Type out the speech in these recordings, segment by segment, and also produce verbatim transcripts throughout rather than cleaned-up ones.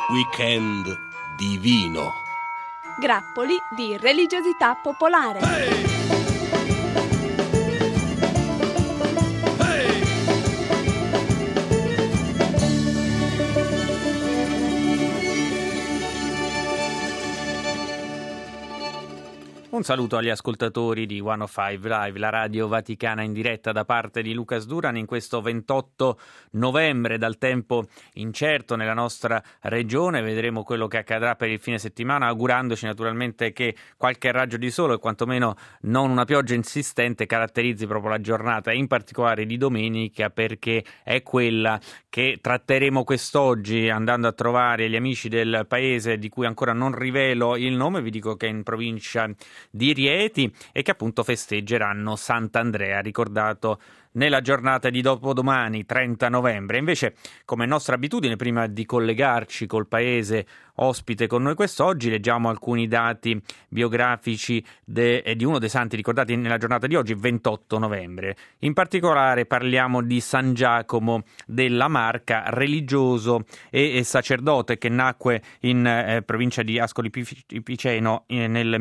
Weekend divino. Grappoli di religiosità popolare. Hey! Un saluto agli ascoltatori di centocinque Live, la radio vaticana in diretta da parte di Lucas Duran in questo ventotto novembre, dal tempo incerto nella nostra regione. Vedremo quello che accadrà per il fine settimana, augurandoci naturalmente che qualche raggio di sole, o quantomeno non una pioggia insistente, caratterizzi proprio la giornata, in particolare di domenica, perché è quella che tratteremo quest'oggi andando a trovare gli amici del paese di cui ancora non rivelo il nome. Vi dico che è in provincia di Rieti e che appunto festeggeranno Sant'Andrea, ricordato nella giornata di dopodomani, trenta novembre. Invece, come nostra abitudine, prima di collegarci col paese ospite con noi quest'oggi, leggiamo alcuni dati biografici de, di uno dei santi ricordati nella giornata di oggi, ventotto novembre. In particolare parliamo di San Giacomo della Marca, religioso e, e sacerdote che nacque in eh, provincia di Ascoli Piceno eh, nel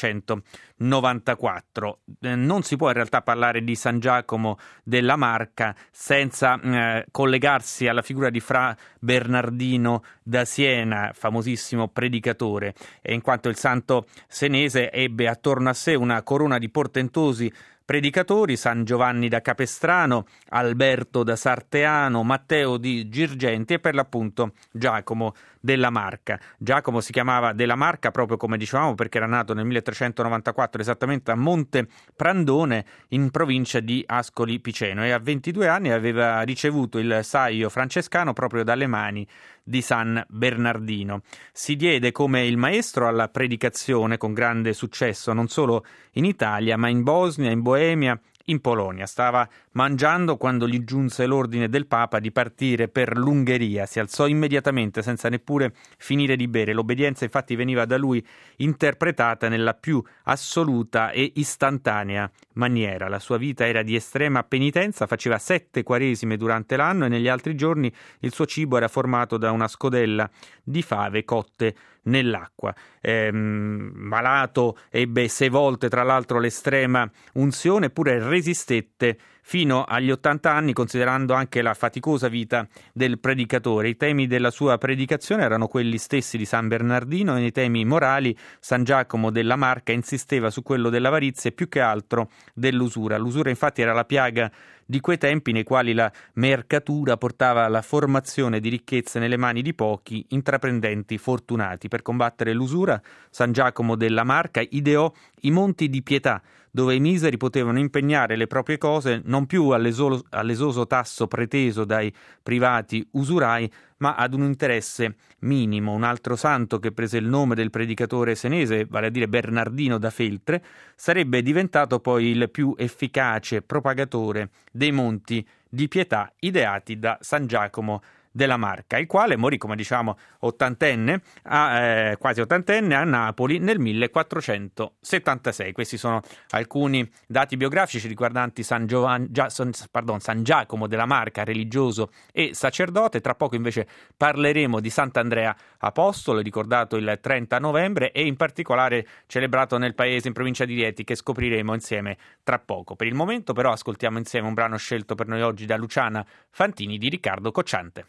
milletrecentonovantaquattro. Eh, non si può in realtà parlare di San Giacomo della Marca senza eh, collegarsi alla figura di Fra Bernardino da Siena, famosissimo predicatore, e in quanto il santo senese ebbe attorno a sé una corona di portentosi predicatori: San Giovanni da Capestrano, Alberto da Sarteano, Matteo di Girgenti e per l'appunto Giacomo della Marca. Giacomo si chiamava della Marca proprio come dicevamo perché era nato nel milletrecentonovantaquattro esattamente a Monte Prandone in provincia di Ascoli Piceno e a ventidue anni aveva ricevuto il saio francescano proprio dalle mani di San Bernardino. Si diede come il maestro alla predicazione con grande successo non solo in Italia ma in Bosnia, in Boemia, in Polonia. Stava mangiando quando gli giunse l'ordine del Papa di partire per l'Ungheria. Si alzò immediatamente senza neppure finire di bere. L'obbedienza infatti veniva da lui interpretata nella più assoluta e istantanea maniera. La sua vita era di estrema penitenza, faceva sette quaresime durante l'anno e negli altri giorni il suo cibo era formato da una scodella di fave cotte nell'acqua. Ehm, malato, ebbe sei volte tra l'altro l'estrema unzione, eppure resistette fino agli ottanta anni, considerando anche la faticosa vita del predicatore. I temi della sua predicazione erano quelli stessi di San Bernardino e nei temi morali San Giacomo della Marca insisteva su quello dell'avarizia e più che altro dell'usura. L'usura infatti era la piaga di quei tempi nei quali la mercatura portava alla formazione di ricchezze nelle mani di pochi intraprendenti fortunati. Per combattere l'usura, San Giacomo della Marca ideò i monti di pietà, dove i miseri potevano impegnare le proprie cose non più all'eso- all'esoso tasso preteso dai privati usurai, ma ad un interesse minimo. Un altro santo che prese il nome del predicatore senese, vale a dire Bernardino da Feltre, sarebbe diventato poi il più efficace propagatore dei monti di pietà ideati da San Giacomo della Marca, il quale morì, come diciamo, ottantenne, a, eh, quasi ottantenne a Napoli nel millequattrocentosettantasei. Questi sono alcuni dati biografici riguardanti San, Giovanni, Gia, pardon, San Giacomo della Marca, religioso e sacerdote. Tra poco invece parleremo di Sant'Andrea Apostolo, ricordato il trenta novembre e in particolare celebrato nel paese in provincia di Rieti, che scopriremo insieme tra poco. Per il momento però ascoltiamo insieme un brano scelto per noi oggi da Luciana Fantini di Riccardo Cocciante.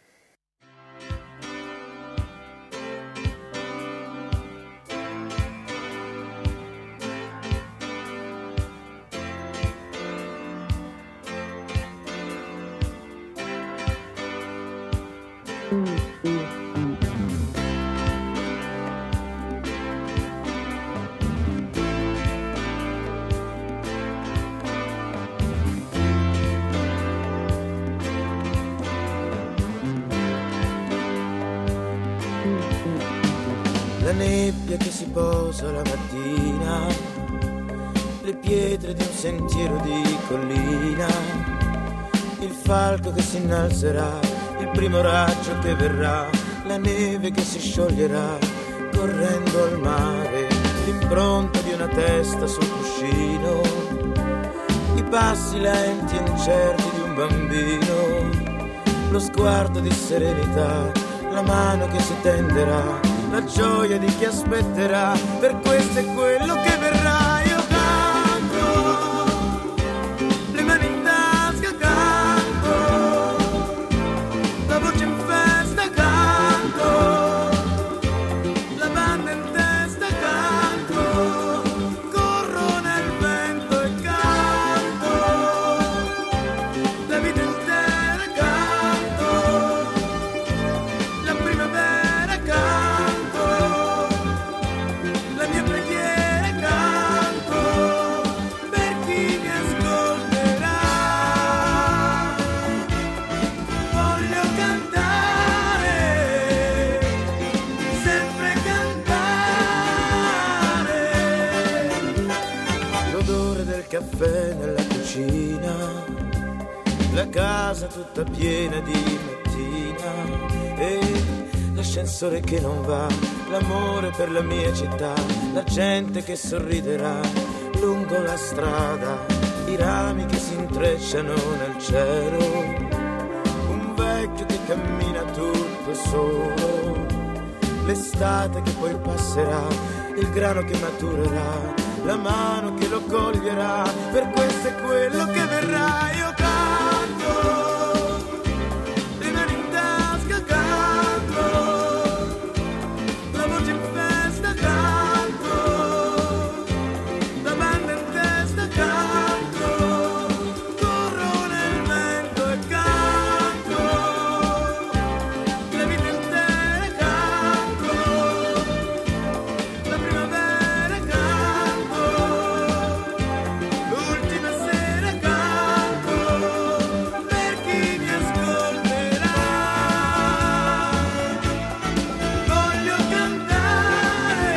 La nebbia che si posa la mattina, le pietre di un sentiero di collina, il falco che si innalzerà, il primo raggio che verrà, la neve che si scioglierà correndo al mare, l'impronta di una testa sul cuscino, i passi lenti e incerti di un bambino, lo sguardo di serenità, la mano che si tenderà, la gioia di chi aspetterà, per questo è quello che verrà. Io canto, le mani in tasca canto, la voce in festa canto, la banda in testa canto, corro nel vento e canto, la vita intera canto, la primavera canto, la mia preghiera canto, per chi mi ascolterà. Voglio cantare, sempre cantare. L'odore del caffè nella cucina, la casa tutta piena di mattina e l'ascensore che non va, l'amore per la mia città, la gente che sorriderà lungo la strada, i rami che si intrecciano nel cielo, un vecchio che cammina tutto solo, l'estate che poi passerà, il grano che maturerà, la mano che lo coglierà, per questo è quello che verrà. Io canto, le mani in tasca canto, la voce in festa canto, la banda in testa canto, corro nel vento e canto, la vita intera canto, la primavera canto, l'ultima sera canto, per chi mi ascolterà. Voglio cantare,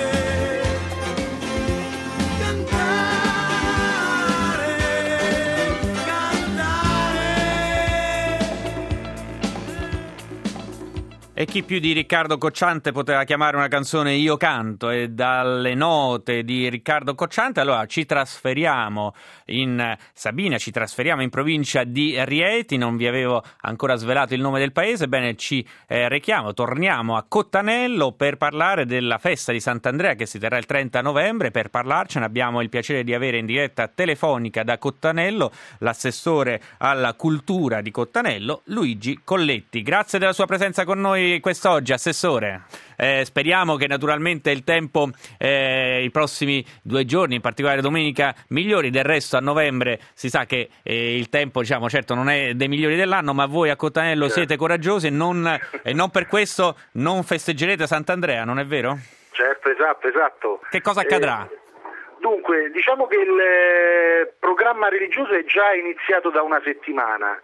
cantare, cantare. E chi più di Riccardo Cocciante poteva chiamare una canzone Io canto? E dalle note di Riccardo Cocciante allora ci trasferiamo in Sabina, ci trasferiamo in provincia di Rieti. Non vi avevo ancora svelato il nome del paese, bene, ci eh, rechiamo, torniamo a Cottanello per parlare della festa di Sant'Andrea che si terrà il trenta novembre. Per parlarcene abbiamo il piacere di avere in diretta telefonica da Cottanello l'assessore alla cultura di Cottanello, Luigi Colletti. Grazie della sua presenza con noi quest'oggi, Assessore. Eh, speriamo che naturalmente il tempo, eh, i prossimi due giorni, in particolare domenica, migliori. Del resto a novembre si sa che eh, il tempo, diciamo, certo non è dei migliori dell'anno, ma voi a Cottanello certo. siete coraggiosi e non, e non per questo non festeggerete Sant'Andrea, non è vero? Certo, esatto, esatto. Che cosa accadrà? Eh, dunque, diciamo che il eh, programma religioso è già iniziato da una settimana.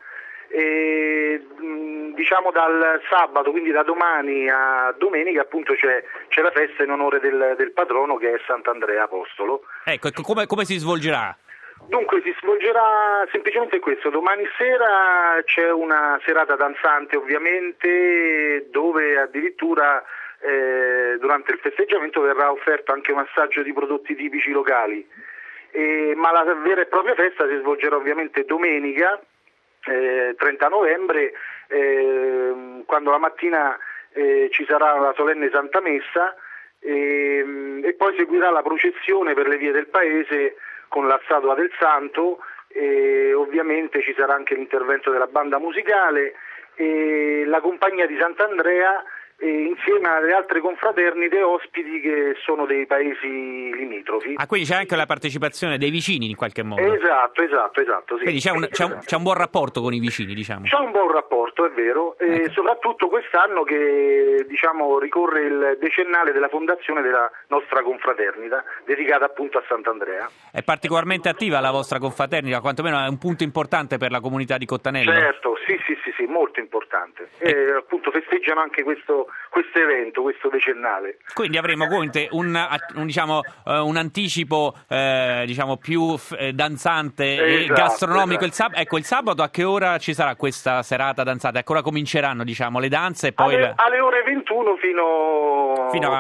E, mh, diciamo dal sabato, quindi da domani a domenica appunto c'è, c'è la festa in onore del, del patrono che è Sant'Andrea Apostolo. Ecco, ecco come, come si svolgerà? Dunque si svolgerà semplicemente questo: domani sera c'è una serata danzante ovviamente, dove addirittura eh, durante il festeggiamento verrà offerto anche un assaggio di prodotti tipici locali, e, ma la vera e propria festa si svolgerà ovviamente domenica Eh, trenta novembre, eh, quando la mattina eh, ci sarà la solenne Santa Messa eh, e poi seguirà la processione per le vie del paese con la statua del Santo, e ovviamente ci sarà anche l'intervento della banda musicale e la compagnia di Sant'Andrea, e insieme alle altre confraternite ospiti che sono dei paesi limitrofi. Ah, quindi c'è anche la partecipazione dei vicini in qualche modo. Esatto, esatto, esatto. Sì. Quindi c'è un, c'è, un, c'è un buon rapporto con i vicini, diciamo. C'è un buon rapporto, è vero, e ecco. soprattutto quest'anno che diciamo ricorre il decennale della fondazione della nostra confraternita, dedicata appunto a Sant'Andrea. È particolarmente attiva la vostra confraternita, quantomeno è un punto importante per la comunità di Cottanello. Certo, sì, sì, sì, sì, molto importante. E eh. appunto festeggiano anche questo questo evento, questo decennale. Quindi avremo un, un, diciamo, uh, un anticipo uh, diciamo più f- danzante esatto, e gastronomico. Esatto. Il sab- ecco, il sabato a che ora ci sarà questa serata danzata? A che ora cominceranno, diciamo, le danze? E poi alle, la... alle ore ventuno fino, fino a...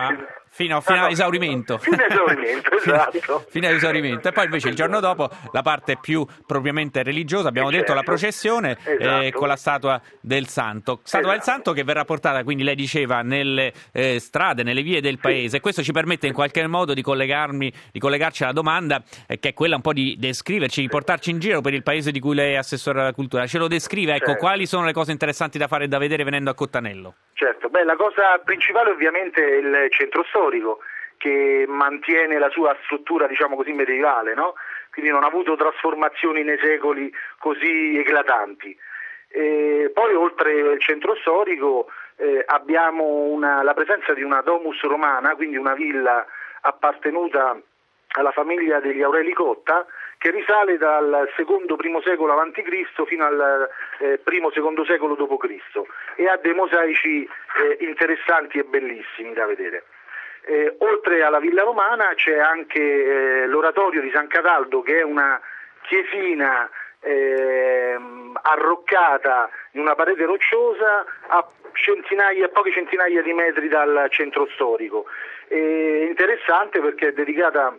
Fino, fino ah, no. all'esaurimento. Fino all'esaurimento, esatto. Fino all'esaurimento. E poi invece il giorno dopo la parte più propriamente religiosa, abbiamo eh, detto certo. la processione esatto. eh, con la statua del santo. Statua esatto. del santo che verrà portata, quindi lei diceva, nelle eh, strade, nelle vie del paese. Sì. Questo ci permette in qualche modo di collegarmi, di collegarci alla domanda eh, che è quella un po' di descriverci, di portarci in giro per il paese di cui lei è assessore alla cultura. Ce lo descrive, ecco, certo. quali sono le cose interessanti da fare e da vedere venendo a Cottanello? Certo, beh, la cosa principale ovviamente è il centro storico, che mantiene la sua struttura, diciamo così, medievale, no? Quindi non ha avuto trasformazioni nei secoli così eclatanti. E poi oltre il centro storico eh, abbiamo una, la presenza di una domus romana, quindi una villa appartenuta alla famiglia degli Aureli Cotta, che risale dal secondo primo secolo avanti Cristo fino al eh, primo secondo secolo dopo Cristo e ha dei mosaici eh, interessanti e bellissimi da vedere. Eh, oltre alla villa romana c'è anche eh, l'oratorio di San Cataldo, che è una chiesina eh, arroccata in una parete rocciosa a centinaia, a poche centinaia di metri dal centro storico. È interessante perché è dedicata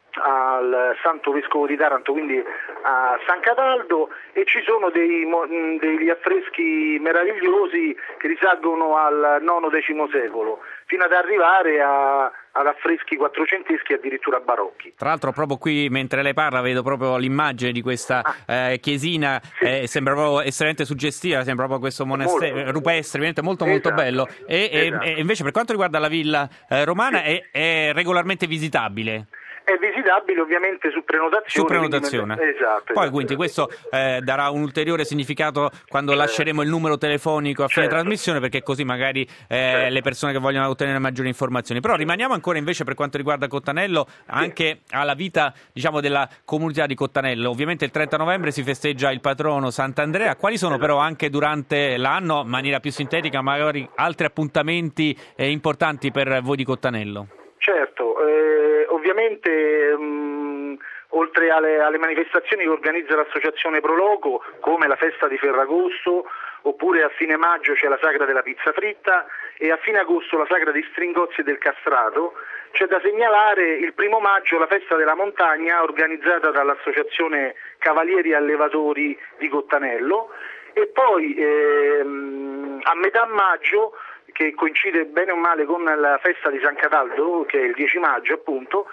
al Santo Vescovo di Taranto, quindi a San Cataldo, e ci sono dei, degli affreschi meravigliosi che risalgono al nono decimo secolo, fino ad arrivare a, ad affreschi quattrocenteschi, addirittura barocchi. Tra l'altro proprio qui mentre lei parla vedo proprio l'immagine di questa ah. eh, chiesina, sì. eh, sembra proprio estremamente suggestiva, sembra proprio questo monastero molto. rupestre, veramente molto molto esatto. bello. E, esatto. e, e invece per quanto riguarda la villa eh, romana sì. è, è regolarmente visitabile? È visitabile ovviamente su prenotazione. Su prenotazione. Quindi, esatto. Poi esatto, quindi questo eh, darà un ulteriore significato quando certo. lasceremo il numero telefonico a fine certo. trasmissione, perché così magari eh, certo. le persone che vogliono ottenere maggiori informazioni. Però rimaniamo ancora invece per quanto riguarda Cottanello anche sì. alla vita, diciamo, della comunità di Cottanello. Ovviamente il trenta novembre si festeggia il patrono Sant'Andrea. Quali sono esatto. però anche durante l'anno, in maniera più sintetica, magari altri appuntamenti eh, importanti per voi di Cottanello? Certo, eh, ovviamente mh, oltre alle, alle manifestazioni che organizza l'associazione Proloco, come la festa di Ferragosto, oppure a fine maggio c'è la sagra della pizza fritta e a fine agosto la sagra di Stringozzi e del Castrato, c'è da segnalare il primo maggio la festa della montagna organizzata dall'associazione Cavalieri Allevatori di Cottanello, e poi ehm, a metà maggio, che coincide bene o male con la festa di San Cataldo, che è il dieci maggio appunto,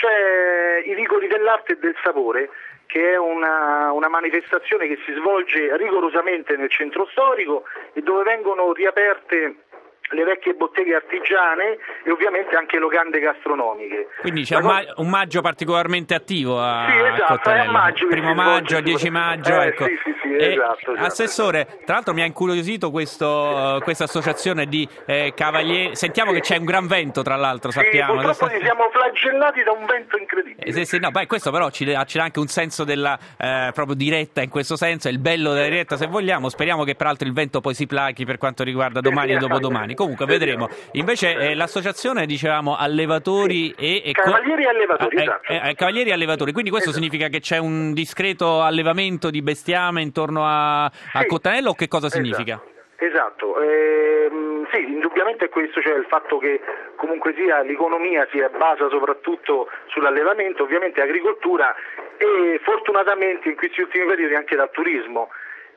c'è i Vicoli dell'Arte e del Sapore, che è una, una manifestazione che si svolge rigorosamente nel centro storico e dove vengono riaperte le vecchie botteghe artigiane e ovviamente anche locande gastronomiche. Quindi c'è un, ma- un maggio particolarmente attivo a sì, esatto, Cottanello. È a maggio primo maggio, dieci maggio, eh, ecco. Sì, sì, sì, e, esatto, esatto. Assessore, tra l'altro mi ha incuriosito questo, questa associazione di eh, cavalieri. Sentiamo sì. che c'è un gran vento, tra l'altro, sì, sappiamo. Purtroppo ci siamo flagellati da un vento incredibile. Eh, sì, sì, no, beh, questo però ci dà anche un senso della eh, proprio diretta, in questo senso, è il bello della diretta se vogliamo. Speriamo che peraltro il vento poi si plachi per quanto riguarda domani e dopodomani. Comunque vedremo. Invece eh, l'associazione, dicevamo, allevatori sì. e, e Cavalieri Allevatori, eh, esatto. eh, eh, Cavalieri Allevatori, quindi questo esatto. significa che c'è un discreto allevamento di bestiame intorno a, a sì. Cottanello, o che cosa significa? Esatto, esatto. Eh, sì, indubbiamente è questo, cioè il fatto che comunque sia l'economia si basa soprattutto sull'allevamento, ovviamente agricoltura e fortunatamente in questi ultimi periodi anche dal turismo.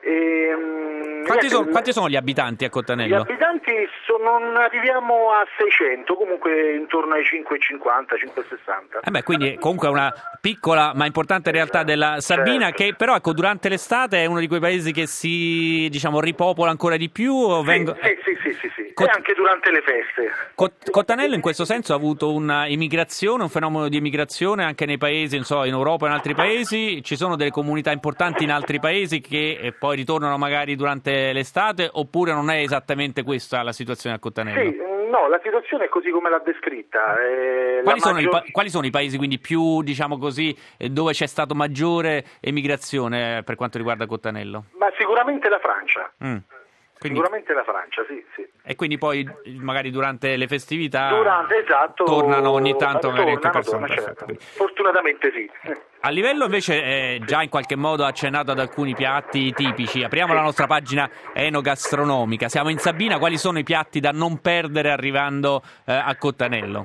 E, quanti, sono, quanti sono gli abitanti a Cottanello? Gli abitanti sono, non arriviamo a seicento, comunque intorno ai cinque e cinquanta, cinque e sessanta. Eh beh, quindi comunque è una piccola ma importante realtà della Sabina, certo. che però ecco, durante l'estate è uno di quei paesi che si, diciamo, ripopola ancora di più. O sì, vengo... sì, sì, sì, sì, sì. Cot... e anche durante le feste. Cot- Cottanello in questo senso ha avuto una immigrazione, un fenomeno di immigrazione anche nei paesi, non so, in Europa e in altri paesi. Ci sono delle comunità importanti in altri paesi che eh, poi ritornano magari durante l'estate, oppure non è esattamente questa la situazione a Cottanello? Sì, no, la situazione è così come l'ha descritta. Eh, quali, sono maggior... i pa- quali sono i paesi quindi più, diciamo così, dove c'è stata maggiore emigrazione per quanto riguarda Cottanello? Ma sicuramente la Francia. Mm. Quindi... Sicuramente la Francia, sì, sì. E quindi poi magari durante le festività durante, esatto, tornano ogni tanto magari tornano, anche persone. Tornano, certo. Fortunatamente sì. A livello invece eh, già in qualche modo accennato ad alcuni piatti tipici. Apriamo sì. la nostra pagina enogastronomica. Siamo in Sabina, quali sono i piatti da non perdere arrivando eh, a Cottanello?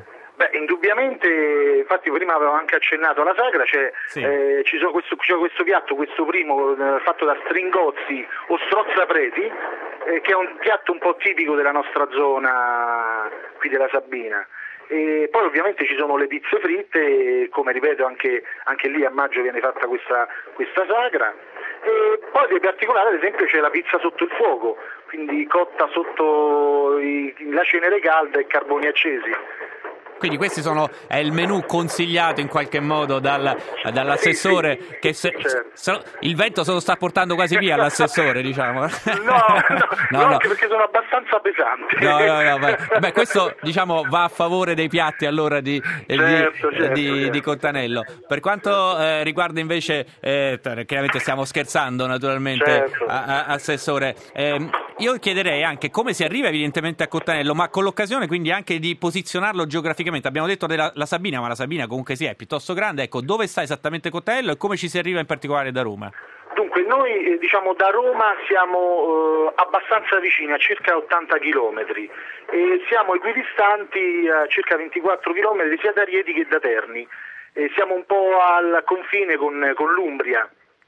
Beh, indubbiamente, infatti prima avevo anche accennato alla sagra, cioè, sì. eh, ci sono questo, c'è questo piatto, questo primo eh, fatto da stringozzi o strozzapreti, eh, che è un piatto un po' tipico della nostra zona qui della Sabina. E poi ovviamente ci sono le pizze fritte, come ripeto anche, anche lì a maggio viene fatta questa, questa sagra. E poi di particolare ad esempio c'è la pizza sotto il fuoco, quindi cotta sotto i, la cenere calda e carboni accesi. Quindi questi sono è il menù consigliato in qualche modo dal, dall'assessore, sì, sì, che se, certo. se, il vento se lo sta portando quasi via l'assessore, diciamo. No, no, no, no, anche perché sono abbastanza pesanti. No, no, no, beh, beh, questo diciamo va a favore dei piatti allora di, certo, di, certo, di, certo. di Cottanello. Per quanto eh, riguarda invece, eh, chiaramente stiamo scherzando naturalmente, certo. a, a, assessore, eh, io chiederei anche come si arriva evidentemente a Cottanello, ma con l'occasione quindi anche di posizionarlo geograficamente. Abbiamo detto della la Sabina, ma la Sabina comunque sì, è piuttosto grande. Ecco, dove sta esattamente Cottanello e come ci si arriva in particolare da Roma? Dunque, noi eh, diciamo da Roma siamo eh, abbastanza vicini, a circa ottanta chilometri, e siamo equidistanti a circa ventiquattro chilometri sia da Rieti che da Terni. E siamo un po' al confine con, con l'Umbria,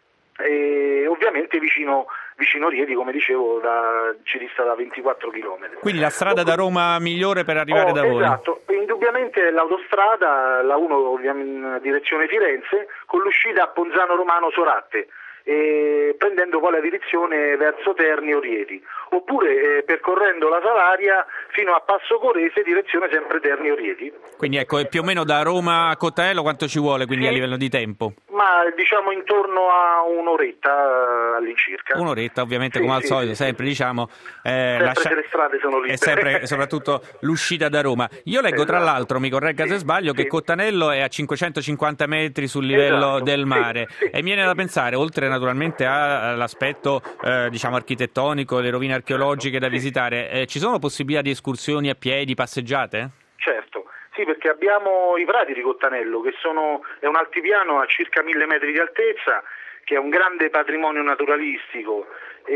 e ovviamente vicino vicino Rieti, come dicevo, da, ci dista da ventiquattro chilometri. Quindi la strada da Roma migliore per arrivare oh, da voi? Esatto, indubbiamente l'autostrada, la uno ovviamente in direzione Firenze, con l'uscita a Ponzano Romano Soratte, e prendendo poi la direzione verso Terni o Rieti, oppure eh, percorrendo la Salaria fino a Passo Corese, direzione sempre Terni o Rieti. Quindi ecco, più o meno da Roma a Cottanello quanto ci vuole quindi sì, a livello di tempo? Ma diciamo intorno a un'oretta all'incirca. Un'oretta ovviamente, sì, come sì, al solito, sì, sempre diciamo eh, sempre lascia... che le strade sono libere. E sempre soprattutto l'uscita da Roma. Io leggo esatto. tra l'altro, mi corregga sì, se sbaglio, sì. che Cottanello è a cinquecentocinquanta metri sul livello esatto, del mare, sì, sì, e mi viene da pensare, oltre naturalmente all'aspetto eh, diciamo architettonico, le rovine archeologiche da visitare, eh, ci sono possibilità di escursioni a piedi, passeggiate? Certo, sì, perché abbiamo i prati di Cottanello, che sono è un altipiano a circa mille metri di altezza, che è un grande patrimonio naturalistico,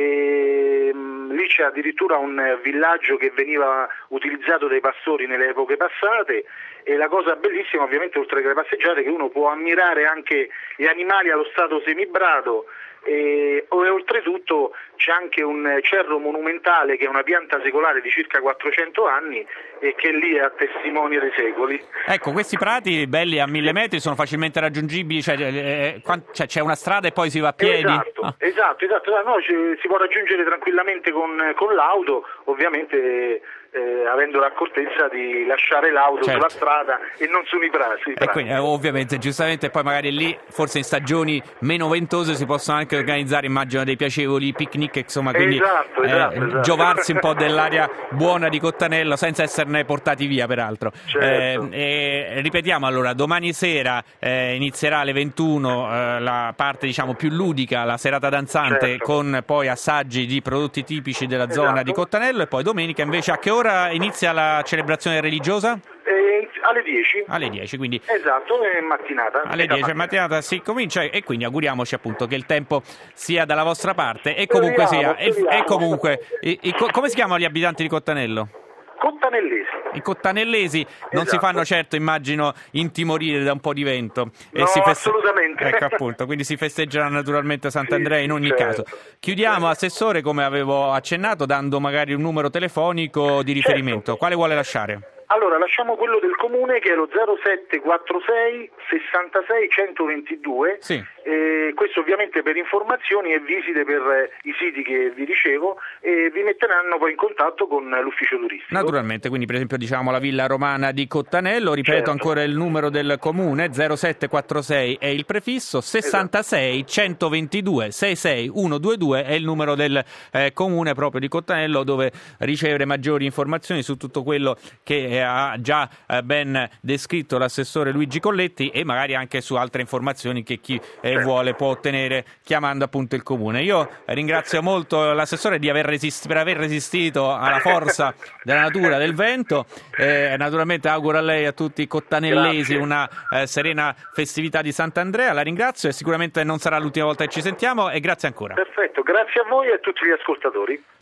e mh, lì c'è addirittura un villaggio che veniva utilizzato dai pastori nelle epoche passate, e la cosa bellissima ovviamente, oltre che le passeggiate, che uno può ammirare anche gli animali allo stato semibrado. E, e oltretutto c'è anche un cerro monumentale che è una pianta secolare di circa quattrocento anni e che lì è a testimone dei secoli. Ecco, questi prati belli a mille metri sono facilmente raggiungibili, cioè, eh, cioè c'è una strada e poi si va a piedi? Esatto, ah. esatto, esatto. No, ci, si può raggiungere tranquillamente con, con l'auto, ovviamente eh, avendo l'accortezza di lasciare l'auto certo. sulla strada e non sui prati. E quindi, eh, ovviamente, giustamente, poi magari lì, forse in stagioni meno ventose, si possono anche organizzare, immagino, dei piacevoli picnic, insomma, quindi esatto, esatto, eh, esatto. giovarsi un po' dell'aria buona di Cottanello senza esserne portati via, peraltro. Certo. Eh, e ripetiamo allora, domani sera eh, inizierà alle ventuno eh, la parte diciamo più ludica, la serata danzante, certo. con poi assaggi di prodotti tipici della zona esatto. di Cottanello, e poi domenica invece a che ora inizia la celebrazione religiosa? Eh, alle dieci. Alle dieci, quindi. Esatto, è mattinata. Alle dieci è mattinata si comincia, e quindi auguriamoci appunto che il tempo sia dalla vostra parte, e comunque speriamo, sia speriamo. E, e comunque i, i, come si chiamano gli abitanti di Cottanello? Cottanellesi. I cottanellesi non esatto. si fanno certo, immagino, intimorire da un po' di vento. No, e si feste... assolutamente. Ecco appunto, quindi si festeggerà naturalmente Sant'Andrea sì, in ogni certo. caso. Chiudiamo, certo. Assessore, come avevo accennato, dando magari un numero telefonico di riferimento. Certo. Quale vuole lasciare? Allora, lasciamo quello del comune, che è lo zero sette quattro sei sessantasei centoventidue, sì. eh, questo ovviamente per informazioni e visite per eh, i siti che vi dicevo, e vi metteranno poi in contatto con l'ufficio turistico. Naturalmente, quindi per esempio diciamo la Villa Romana di Cottanello, ripeto certo. ancora il numero del comune, zero sette quattro sei è il prefisso, sessantasei centoventidue sessantasei centoventidue è il numero del eh, comune proprio di Cottanello, dove ricevere maggiori informazioni su tutto quello che ha già eh, ben descritto l'assessore Luigi Colletti, e magari anche su altre informazioni che chi eh, certo. vuole può ottenere chiamando appunto il comune. Io ringrazio molto l'assessore di aver resist- per aver resistito alla forza della natura, del vento, eh, naturalmente auguro a lei e a tutti i cottanellesi Grazie. una eh, serena festività di Sant'Andrea. La ringrazio, e sicuramente non sarà l'ultima volta che ci sentiamo, e grazie ancora. Perfetto, grazie a voi e a tutti gli ascoltatori.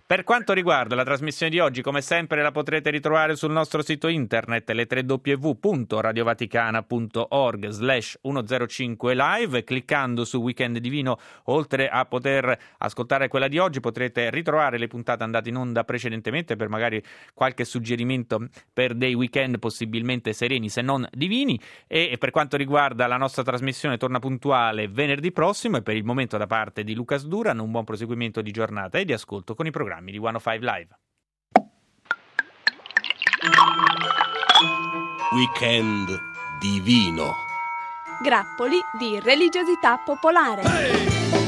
Per quanto riguarda la trasmissione di oggi, come sempre la potrete ritrovare sul nostro sito internet le tre w punto radiovaticana punto org slash centocinque live. Cliccando su Weekend Divino, oltre a poter ascoltare quella di oggi, potrete ritrovare le puntate andate in onda precedentemente per magari qualche suggerimento per dei weekend possibilmente sereni se non divini. E per quanto riguarda la nostra trasmissione, torna puntuale venerdì prossimo, e per il momento da parte di Lucas Duran un buon proseguimento di giornata e di ascolto con i programmi di centocinque Live. Weekend Divino. Grappoli di religiosità popolare. Hey!